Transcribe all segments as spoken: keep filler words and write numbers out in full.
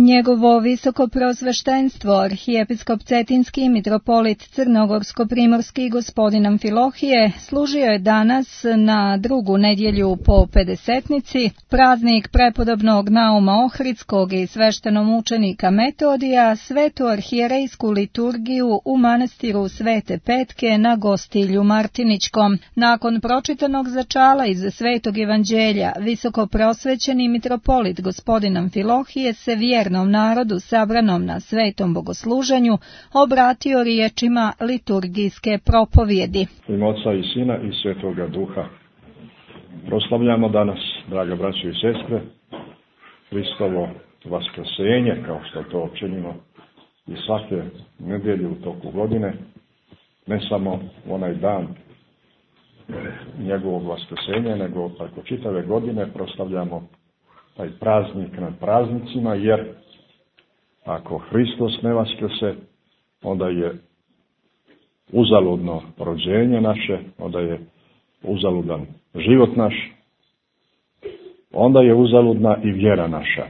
Njegovo visokoprosveštenstvo, arhijepiskop Cetinski mitropolit Crnogorsko-primorski gospodin Amfilohije, služio je danas na drugu nedjelju po pedesetnici, praznik prepodobnog Nauma Ohridskog i sveštenomučenika Metodija, svetu arhijerejsku liturgiju u manastiru Svete Petke na Gostilju Martiničkom. Nakon pročitanog začala iz Svetog evanđelja, visokoprosvećeni mitropolit gospodin Amfilohije se vjernom narodu sabranom na svetom bogosluženju obratio riječima liturgijske propovjedi. U ime Oca i Sina i Svetoga Duha. Proslavljamo danas, draga braćo i sestre, Hristovo vaskrsenje, kao što to činimo i svake nedjelje u toku godine, ne samo onaj dan njegovog vaskrsenja, nego preko čitave godine proslavljamo taj praznik nad praznicima, jer ako Hristos ne vaskrse, onda je uzaludno rođenje naše, onda je uzaludan život naš, onda je uzaludna i vjera naša.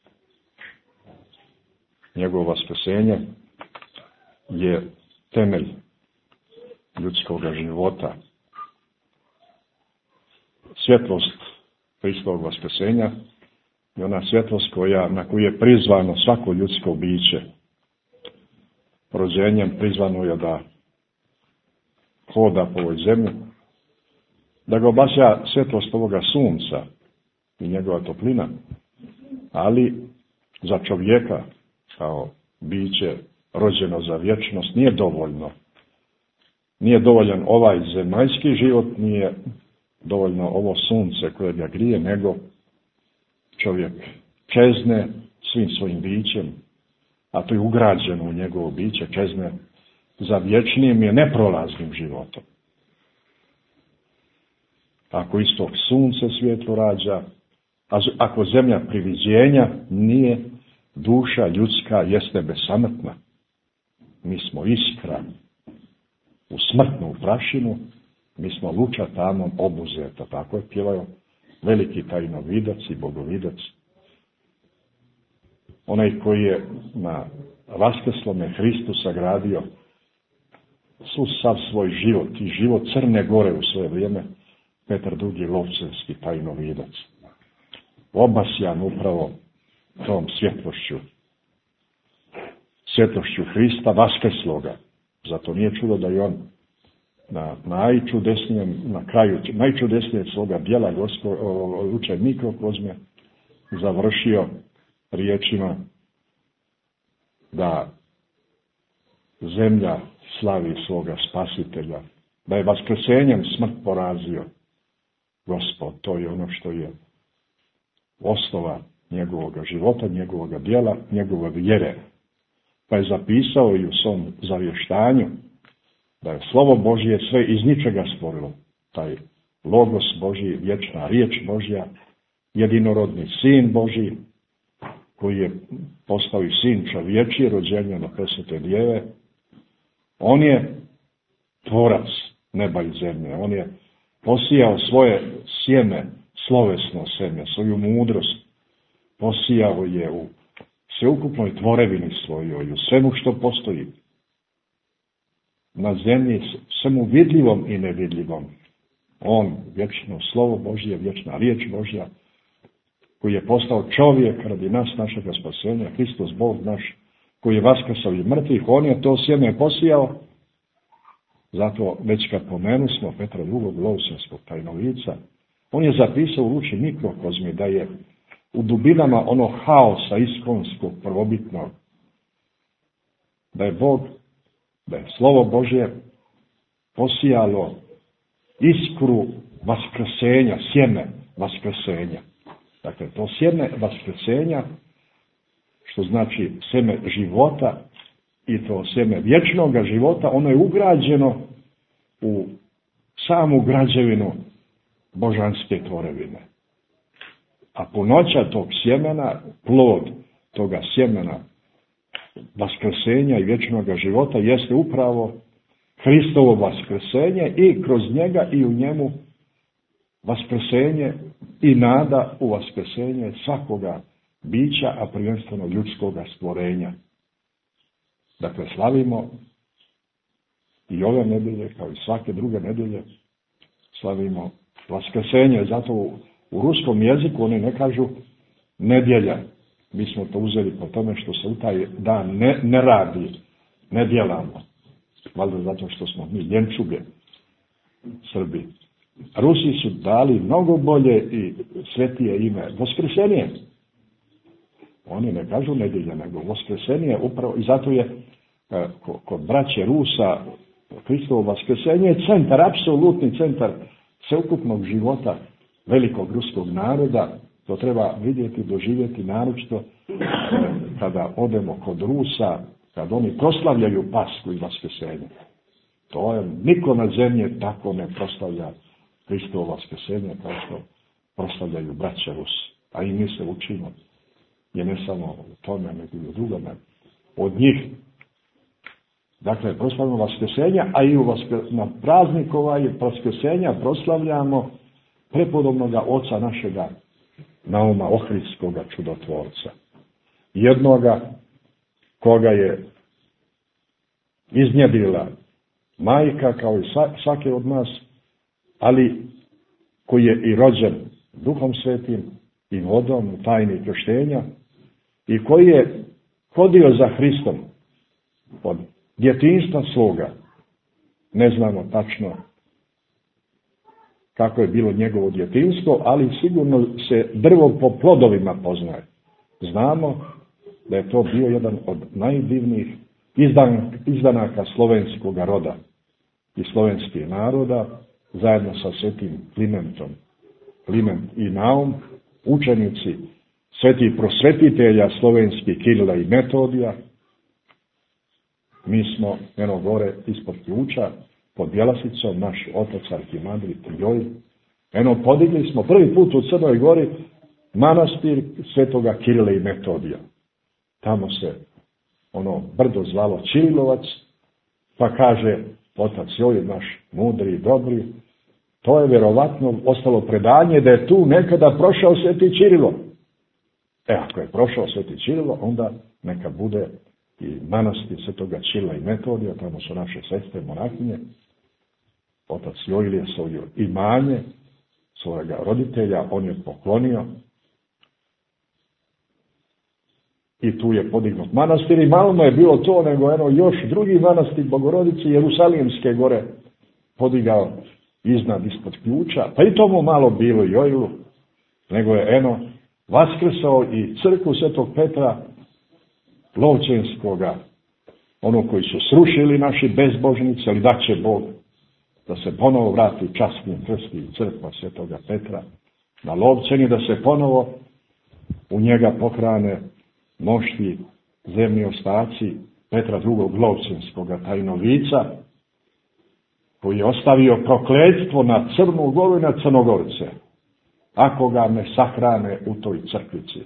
Njegovo vaskrsenje je temelj ljudskog života. Svjetlost Hristovog vaskrsenja je ona svjetlost koja, na koju je prizvano svako ljudsko biće. Rođenjem prizvano je da hoda po ovoj zemlji, da ga obasja svjetlost ovoga sunca i njegova toplina, ali za čovjeka kao biće rođeno za vječnost nije dovoljno. Nije dovoljan ovaj zemaljski život, nije dovoljno ovo sunce koje ga grije, nego čovjek čezne svim svojim bićem, a to je ugrađeno u njegovo biće, čezne za vječnim i neprolaznim životom. Ako istog sunce svjetlo rađa, a ako zemlja priviđenja nije, duša ljudska jeste besamrtna. Mi smo iskra u smrtnu prašinu, mi smo luča tamom obuzeta, tako je pjevao veliki tajnovidac i bogovidac. Onaj koji je na vaskrslome Hristu sagradio su sav svoj život i život Crne Gore u svoje vrijeme, Petar Dugi Lovcenski tajnovidac. Obasjan upravo tom svjetlošću, svjetlošću Hrista vaskrsloga. Zato nije čudo da je on na najčudesnijem, na kraju najčudesnijeg svoga djela Lučaj mikrokozme završio riječima da zemlja slavi svoga spasitelja, da je vaskrsenjem smrt porazio. Gospod, to je ono što je osnova njegovog života, njegovog djela, njegove vjere. Pa je zapisao i u svom zavještanju da je slovo Božje sve iz ničega stvorilo. Taj logos Božji, vječna riječ Božja, jedinorodni sin Božji, koji je postao i sin čovječji, rođenja na presvete djeve. On je tvorac neba i zemlje. On je posijao svoje sjeme, slovesno sjeme, svoju mudrost. Posijao je u sveukupnoj tvorevini svojoj, u svemu što postoji. Na zemlji, svemu vidljivom i nevidljivom. On, vječno slovo Božje, vječna riječ Božja, koji je postao čovjek radi nas, našega spasenja, Hristos Bog naš, koji je vaskrsao iz mrtvih, on je to sjeme posijao. Zato već kad pomenu smo Petra drugog Lovcenskog tajnovica, on je zapisao u Luči mikrokozmi da je u dubinama ono haosa iskonskog prvobitnog, da je Bog, da je slovo Božje posijalo iskru vaskrsenja, sjeme vaskrsenja. Dakle, to sjeme vaskrsenja, što znači sjeme života i to sjeme vječnog života, ono je ugrađeno u samu građevinu božanske tvorevine. A punoća tog sjemena, plod toga sjemena vaskrsenja i vječnog života jeste upravo Hristovo vaskrsenje i kroz njega i u njemu vaskrsenje i nada u vaskrsenje svakoga bića, a prvenstveno ljudskoga stvorenja. Dakle, slavimo i ove nedelje, kao i svake druge nedelje, slavimo Vaskrsenje. Zato u, u ruskom jeziku oni ne kažu nedjelja. Mi smo to uzeli po tome što se u taj dan ne, ne radi, ne djelamo. Valjda zato što smo mi ljenčuge, Srbi. Rusi su dali mnogo bolje i svetije ime. Vaskrsenje. Oni ne kažu nedjelja, nego Vaskrsenje. Upravo, i zato je kod braće Rusa Hristovo Vaskrsenje je centar, apsolutni centar sveukupnog života velikog ruskog naroda. To treba vidjeti, doživjeti naročito kada odemo kod Rusa, kad oni proslavljaju Pasku i Vaskrsenje. To je, niko na zemlji tako ne proslavlja Hristovo Vaskrsenje kao što proslavljaju braća Rusi. A i mi se učimo, je ne samo u tome, nego i u drugome od njih. Dakle, proslavljamo Vaskrsenja, a i u Vaskr... na praznik ovaj Vaskrsenja proslavljamo prepodobnoga oca našega Nauma Ohridskoga čudotvorca. Jednoga koga je iznjedrila majka kao i svake od nas, ali koji je i rođen Duhom Svetim i vodom u tajni krštenja i koji je hodio za Hristom od djetinjstva svoga. Ne znamo tačno kako je bilo njegovo djetinjstvo, ali sigurno se drvo po plodovima poznaje. Znamo da je to bio jedan od najdivnijih izdan, izdanaka slovenskog roda i slovenskih naroda, zajedno sa svetim Klimentom. Kliment i Naum, učenici svetih prosvetitelja slovenskih Kirila i Metodija. Mi smo, eno gore, ispod ključa, pod Bjelasicom, naš otac Arhimandrit Joj. Eno, podigli smo prvi put u Crnoj Gori manastir svetoga Kirila i Metodija. Tamo se ono brdo zvalo Čirilovac, pa kaže otac Joj, naš mudri i dobri, to je vjerovatno ostalo predanje da je tu nekada prošao sveti Čirilo. E, ako je prošao sveti Čirilo, onda neka bude i manastir svetoga Čirila i Metodija, tamo su naše sestre monahinje. Otac Jojlije svoje imanje, svojega roditelja, on je poklonio i tu je podignut manastir i malo mu je bilo to, nego eno još drugi manastir Bogorodice Jerusalimske gore podigao iznad ispod ključa, pa i to mu malo bilo Jojlu, nego je eno vaskrsao i crkvu svetog Petra Lovćenskoga, ono koji su srušili naši bezbožnici, ali da će Bog da se ponovo vrati časnim krsti i crkva svetoga Petra na Lovćeni, da se ponovo u njega pohrane mošti zemlji ostaci Petra drugog Lovćenskoga tajnovica, koji je ostavio prokletstvo na Crnu Goru i na Crnogorce, ako ga ne sahrane u toj crkvici.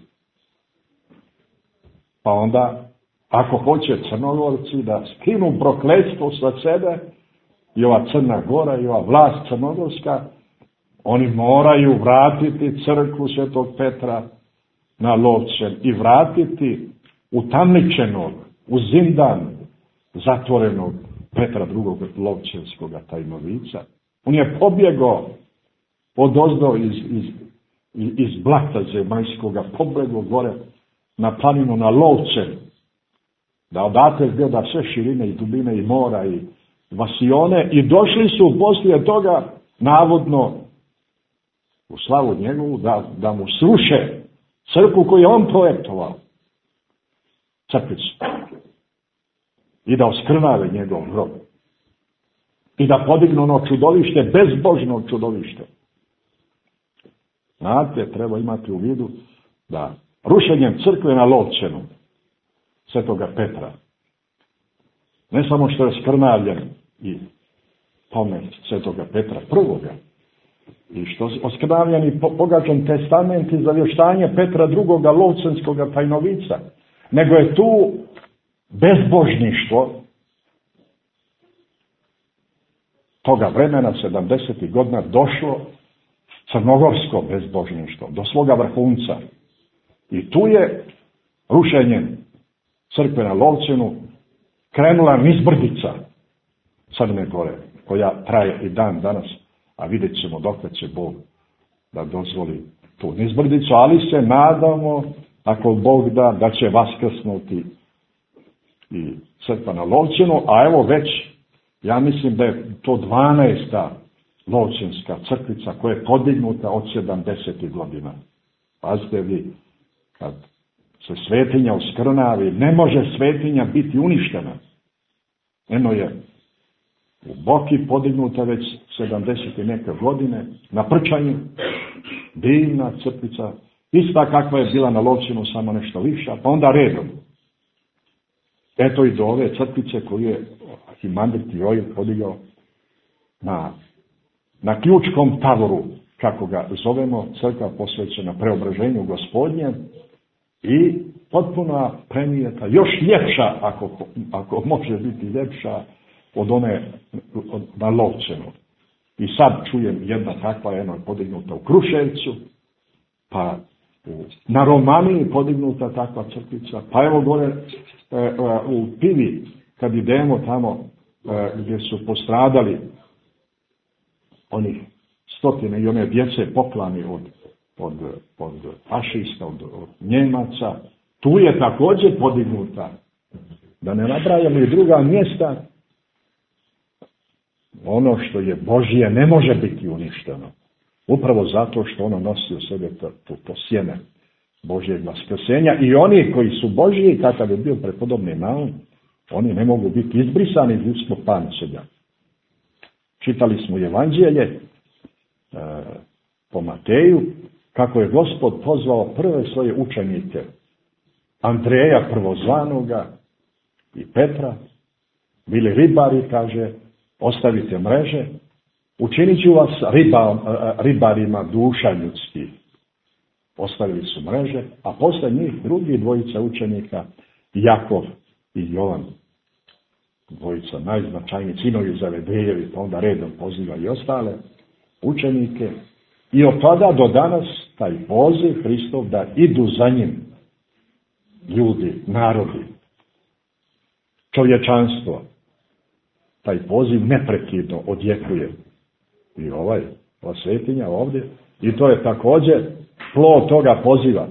Pa onda, ako hoće Crnogorci da skinu prokletstvo sa sebe, i ova Crna Gora i ova vlast crnogorska, oni moraju vratiti crkvu svetog Petra na Lovćen i vratiti utamničenog, u zindan zatvorenog Petra drugog Lovćenskoga tajnovica. On je pobjegao odozdo iz, iz, iz blata zemaljskoga, pobjegao gore na planinu na Lovćen, da odatle gleda sve širine i dubine i mora i vasione, i došli su poslije toga navodno u slavu njegovu da, da mu sruše crkvu koju je on projektovao, crkvicu, i da oskrnave njegov grob i da podignu ono čudovište, bezbožno čudovište. Znate, treba imati u vidu da rušenjem crkve na Lovćenu svetoga Petra, ne samo što je skrnavljen i pomen svetoga Petra prvoga, i što je oskrnavljen i pogađan testament i zavještanje Petra drugoga Lovćenskoga tajnovica, nego je tu bezbožništvo toga vremena, sedamdesetih godina, došlo, crnogorsko bezbožništvo, do svoga vrhunca. I tu je rušenjem crkve na Lovćenu krenula nizbrdica Crne Gore, koja traje i dan danas, a vidjet ćemo dokle će Bog da dozvoli tu nizbrdicu, ali se nadamo, ako Bog da, da će vaskrsnuti i crkva na Lovćenu, a evo već, ja mislim da je to dvanaesta Lovćenska crkvica koja je podignuta od sedamdesetih godina. Pazite vi, kad se svetinja uskrnavi, ne može svetinja biti uništena. Eno je u Boki podignuta već sedamdeset i neke godine, na Prčanju, divna crkvica, ista kakva je bila na Lovćenu, samo nešto viša, pa onda redom. Eto i do ove crkvice koju je Arhimandrit Joil podigao na, na Ključkom tavoru, kako ga zovemo, crkva posvećena preobraženju Gospodnjem i potpuno premijeta, još ljepša, ako, ako može biti ljepša, od one od, na Lovćenu. I sad čujem jedna takva, jedno je podignuta u Kruševcu, pa u, na Romaniji podignuta takva crkvica, pa evo gore e, e, u Pivi, kad idemo tamo e, gdje su postradali onih stotine i one djece poklani od, od, od fašista, od, od Njemaca, tu je također podignuta. Da ne nabrajamo i druga mjesta, ono što je Božje ne može biti uništeno. Upravo zato što ono nosi u sebe to, to, to sjeme Božjeg vaskrsenja i oni koji su Božji, kakav je bio prepodobni Naum, oni ne mogu biti izbrisani iz ljudskog pamćenja. Čitali smo Evanđelje e, po Mateju, kako je Gospod pozvao prve svoje učenike, Andreja prvozvanoga i Petra, bili ribari, kaže, ostavite mreže, učinit ću vas riba, ribarima duša ljudskih. Ostavili su mreže, a posle njih drugi dvojica učenika, Jakov i Jovan, dvojica najznačajniji sinovi Zavedejevi, pa onda redom poziva i ostale učenike. I od tada do danas taj poziv Hristov da idu za njim ljudi, narodi, čovječanstvo, taj poziv neprekidno odjekuje. I ovaj, ova svetinja ovdje, i to je također plod toga poziva.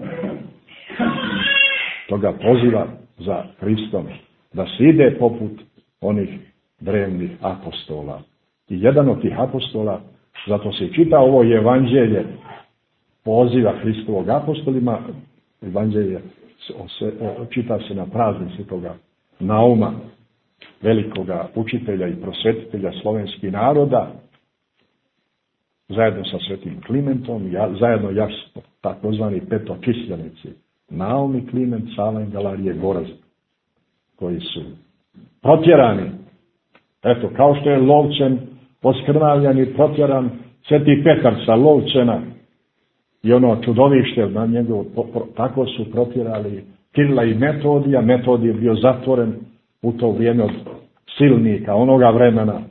Toga poziva za Hristom, da se ide poput onih drevnih apostola. I jedan od tih apostola, zato se čita ovo evanđelje poziva Hristovog apostolima, evanđelje čita se na praznici toga Nauma, velikoga učitelja i prosvetitelja slovenskih naroda, zajedno sa svetim Klimentom, zajedno jasno, takozvani petočisljenici, Naum i Kliment, Salen, Galarije, Goraz, koji su protjerani. Eto, kao što je Lovćen poskrnavljan i protjeran, sveti Petar sa Lovćena i ono čudovište na njegu, tako su protjerali Kirila i Metodija. Metodij je bio zatvoren u to vrijeme od silnika onoga vremena,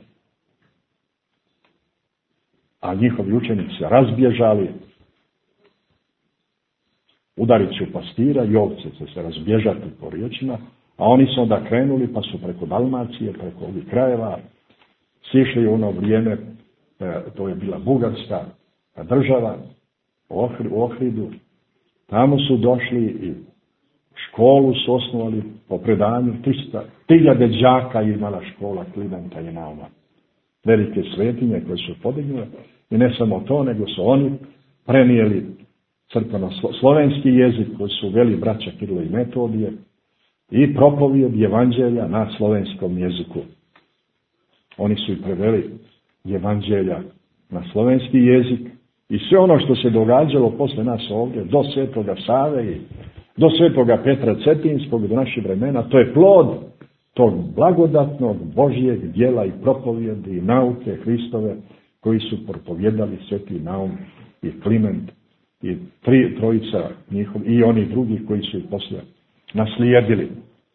a njihovi učenici se razbježali, udarit ću pastira i ovce će se razbježati po riječima, a oni su onda krenuli pa su preko Dalmacije, preko ovih krajeva, sišli u ono vrijeme, to je bila Bugarska država u Ohridu, tamo su došli i školu su osnovali po predanju, hiljade đaka imala škola Klimenta i Nauma. Velike svetinje koje su podignule, i ne samo to, nego su oni prenijeli crkveno slovenski jezik koji su uveli braća Kirila i Metodije i propovijed evanđelja na slovenskom jeziku. Oni su i preveli evanđelja na slovenski jezik i sve ono što se događalo posle nas ovdje, do Svetoga Save i do Svetoga Petra Cetinskog, do naših vremena, to je plod tog blagodatnog Božjeg djela i propovjedi i nauke Hristove koji su propovjedali sveti Naum i Kliment i tri trojica njihov i oni drugi koji su ih poslije naslijedili.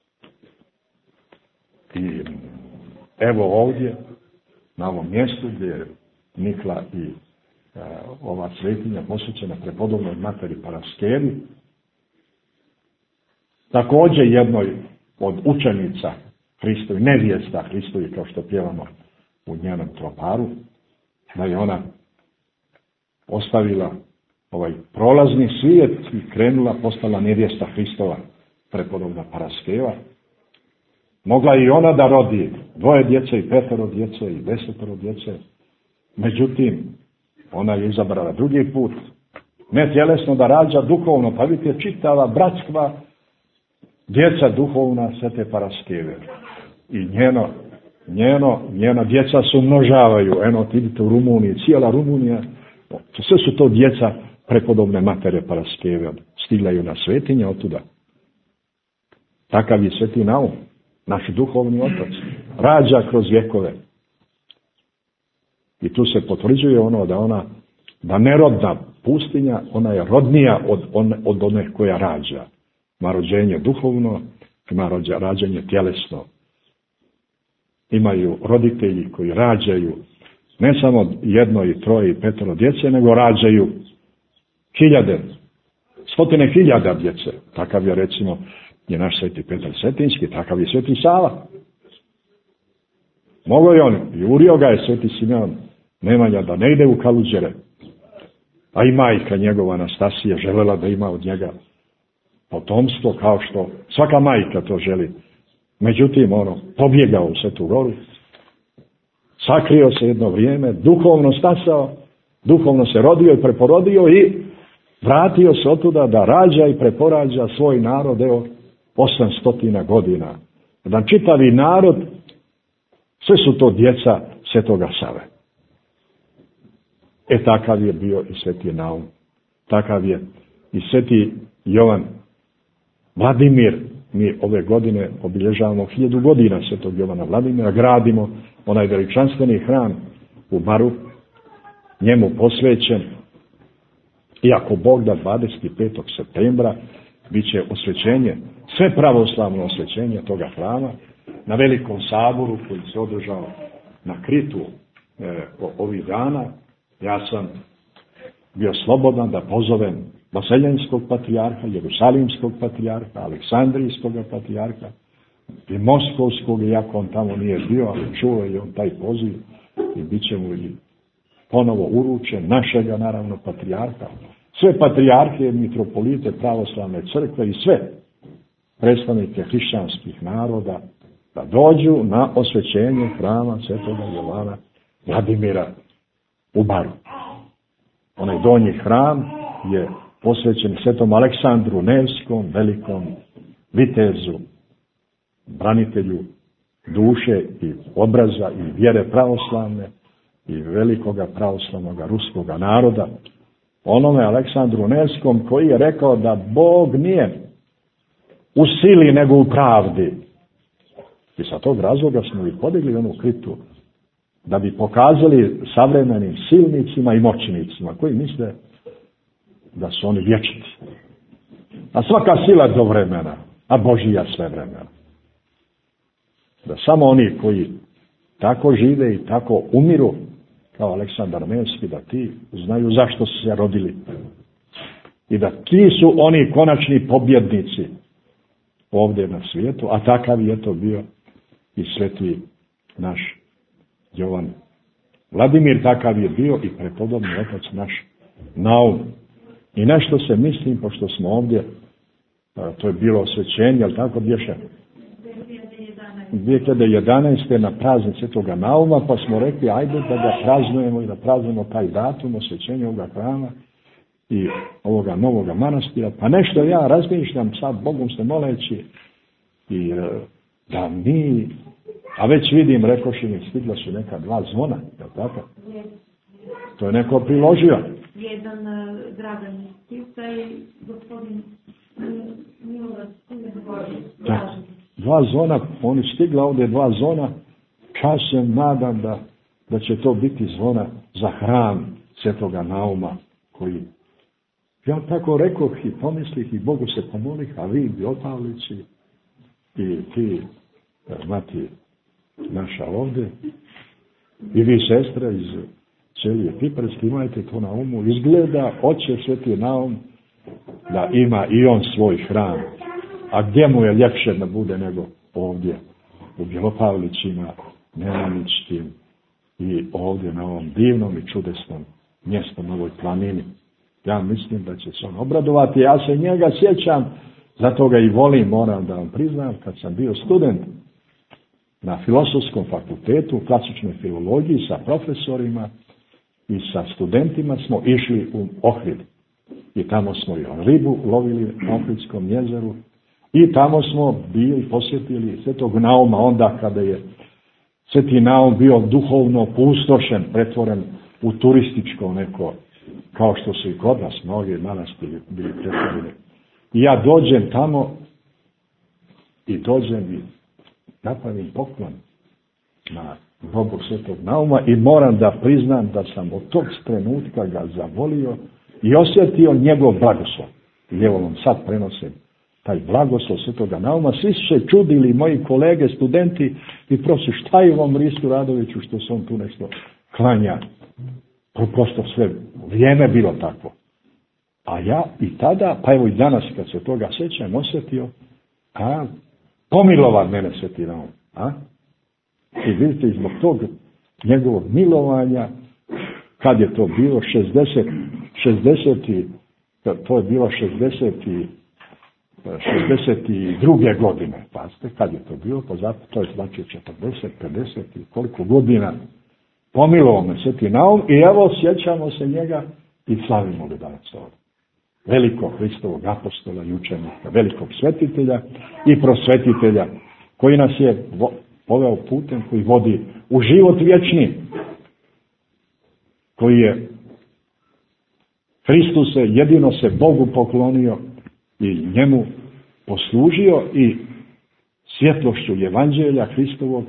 I evo ovdje, na ovom mjestu gdje je nikla i e, ova svetinja posvećena prepodobnoj materi Paraskeri, također jednoj od učenica Hristovi, nevjesta Hristovi, kao što pjevamo u njenom troparu, da je ona ostavila ovaj prolazni svijet i krenula, postala nevjesta Hristova, prepodobna Paraskeva. Mogla i ona da rodi dvoje djece i petero djece i desetero djece. Međutim, ona je izabrala drugi put. Ne tjelesno da rađa, duhovno. Pa vidite, čitava bratstva djeca duhovna Svete Paraskeve. I njeno, njeno, njena djeca se umnožavaju. Eno, vidite u Rumuniji, cijela Rumunija. Sve su to djeca prepodobne matere Paraskeve. Stiglaju na svetinje otuda. Takav je Sveti Naum, naš duhovni otac. Rađa kroz vjekove. I tu se potvrđuje ono da ona, da nerodna pustinja, ona je rodnija od, on, od one koja rađa. Ima rođenje duhovno, ima rođa, rađenje tjelesno. Imaju roditelji koji rađaju ne samo jedno i troje i petero djece, nego rađaju hiljade, stotine hiljada djece. Takav je recimo je naš Sveti Petar Cetinski, takav je Sveti Sava. Mogo je on, jurio ga je Sveti Simeon Nemanja da ne ide u Kaluđere. A i majka njegova Anastasija želela da ima od njega potomstvo, kao što svaka majka to želi. Međutim, ono, pobjegao u Svetu Goru, sakrio se jedno vrijeme, duhovno stasao, duhovno se rodio i preporodio i vratio se otuda da rađa i preporađa svoj narod, evo, osamstotina godina. Jedan čitavi narod, sve su to djeca Svetoga Save. E takav je bio i Sveti Naum. Takav je i Sveti Jovan Vladimir. Mi ove godine obilježavamo hiljadu godina Svetog Jovana Vladimira. Gradimo onaj veličanstveni hram u Baru, njemu posvećen. Iako Bog da dvadeset petog septembra bit će osvećenje, sve pravoslavno osvećenje toga hrama na velikom saboru koji se održao na Kritu e, ovih dana. Ja sam bio slobodan da pozovem Vaseljenskog patrijarha, Jerusalimskog patrijarha, Aleksandrijskog patrijarha i Moskovskog, iako on tamo nije bio, ali čuo je on taj poziv i bit će mu i ponovo uručen, našega naravno patrijarha. Sve patrijarhe, mitropolite, pravoslavne crkve i sve predstavnike hrišćanskih naroda da dođu na osvećenje hrama Svetoga Jovana Vladimira u Baru. Onaj donji hram je posvećen Svetom Aleksandru Nevskom, velikom vitezu, branitelju duše i obraza i vjere pravoslavne i velikoga pravoslavnog ruskoga naroda. Onome Aleksandru Nevskom koji je rekao da Bog nije u sili nego u pravdi. I sa tog razloga smo i podigli onu kritu da bi pokazali savremenim silnicima i moćnicima koji misle da su oni vječiti. A svaka sila do vremena, a Božija sve vremena. Da samo oni koji tako žive i tako umiru, kao Aleksandar Nevski, da ti znaju zašto su se rodili. I da ti su oni konačni pobjednici ovdje na svijetu, a takav je to bio i Sveti naš Jovan Vladimir, takav je bio i prepodobni otac naš Naum. I nešto se mislim, pošto smo ovdje, to je bilo osvećenje, ali tako bješe, dvije hiljade jedanaeste. na praznik Svetoga Nauma, pa smo rekli, ajde da ga praznujemo i da praznujemo taj datum osvećenja ovoga hrama i ovoga novoga manastira. Pa nešto ja razmišljam sad, Bogom se moleći, i da mi, a već vidim, rekoši mi, stigla su neka dva zvona, je tako? To je neko priložio. Jedan uh, Dragan Stivca i gospodin Milorad Stivca. Dva zvona, oni stigla ovdje dva zvona, kad se nadam da, da će to biti zvona za hram Svetoga Nauma, koji, ja tako rekoh i pomislih i Bogu se pomolih, a vi Biopavlici i ti, mati naša ovdje, i vi sestre iz Ćelije Kiparske, imajte to na umu. Izgleda, oče Sveti Naum, da ima i on svoj hram. A gdje mu je ljepše da bude nego ovdje, u Bjelopavlićima, Nemaničkim i ovdje na ovom divnom i čudesnom mjestu, na ovoj planini. Ja mislim da će se on obradovati. Ja se njega sjećam, zato ga i volim, moram da vam priznam, kad sam bio student na Filozofskom fakultetu, u klasičnoj filologiji, sa profesorima i sa studentima smo išli u Ohrid. I tamo smo i ribu lovili na Ohridskom jezeru. I tamo smo bili, posjetili Svetog Nauma, onda kada je Sveti Naum bio duhovno opustošen, pretvoren u turističko neko, kao što su i kod nas mnogi manastiri bili pretvoreni. I ja dođem tamo i dođem i napravim poklon na grobu Svetog Nauma i moram da priznam da sam od tog trenutka ga zavolio i osjetio njegov blagoslov. I evo vam sad prenosim taj blagoslov Svetoga Nauma. Svi su se čudili, moji kolege, studenti, i prosi, šta je ovom Ristu Radoviću što se on tu nešto klanja. Prosto sve vrijeme bilo tako. A ja i tada, pa evo i danas kad se toga sjećam, osjetio, a pomilovan mene Sveti Naum. A? I vidite, zbog tog njegovog milovanja, kad je to bilo, šezdeset, šezdeset, to je bilo šezdeset, šezdeset druge godine, pazite, kad je to bilo, pa zato to je znači četrdeset, pedeset i koliko godina pomilovao me Sveti Naum i evo sjećamo se njega i slavimo ga danas ovdje. Velikog Hristovog apostola i učenika, velikog svetitelja i prosvetitelja, koji nas je poveo putem, koji vodi u život vječni, koji je Hristuse jedino se Bogu poklonio i njemu poslužio i svjetlošću evanđelja Hristovog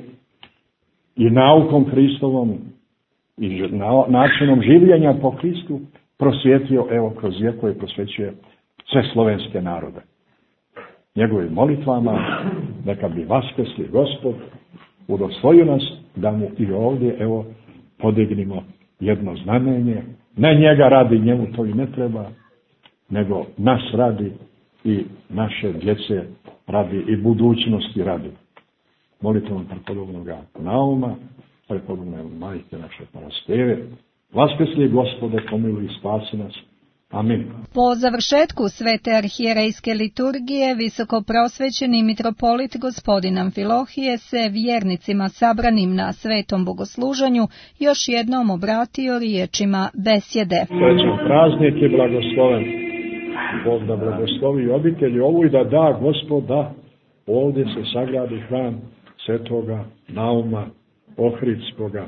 i naukom Hristovom i načinom življenja po Hristu prosvjetio, evo, kroz vjekove prosvećuje sve slovenske narode. Njegovim molitvama neka bi vaskrsli Gospod, udostojio nas da mu i ovdje, evo, podignimo jedno znamenje. Ne njega radi, njemu to i ne treba, nego nas radi i naše djece radi i budućnosti radi. Molitvom prepodobnoga Nauma, prepodobne majke naše Paraskeve, vaskrsli Gospode, pomiluj i spasi nas. Amin. Po završetku svete arhijerejske liturgije, visokoprosvećeni mitropolit gospodin Amfilohije se vjernicima sabranim na svetom bogosluženju još jednom obratio riječima besjede. Srećan praznik je blagosloven. Bog da blagoslovi obitelji ovu i da da Gospod da ovdje se sagradi hram Svetoga Nauma Ohridskoga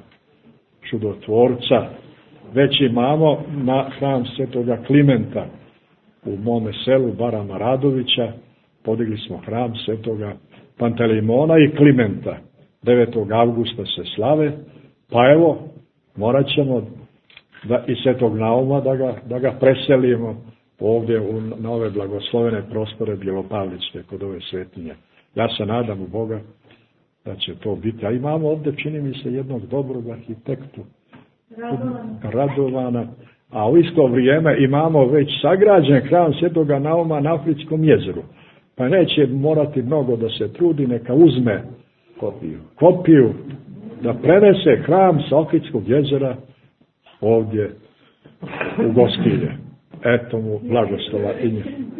čudotvorca. Već imamo na hram Svetoga Klimenta u mome selu Barama Radovića. Podigli smo hram Svetoga Pantelimona i Klimenta. devetog avgusta se slave, pa evo morat ćemo da, i Svetog Nauma da ga, da ga preselimo ovdje u, na ove blagoslovene prostore Bjelopavličke kod ove svetinje. Ja se nadam u Boga da će to biti. A imamo ovdje, čini mi se, jednog dobrog arhitektu, Radovana. Radovana, a u isto vrijeme imamo već sagrađen hram Svetoga Nauma na Ohridskom jezeru. Pa neće morati mnogo da se trudi, neka uzme kopiju, kopiju da prenese hram sa Ohridskog jezera ovdje u Gostilje. Eto mu blagoslova i njih.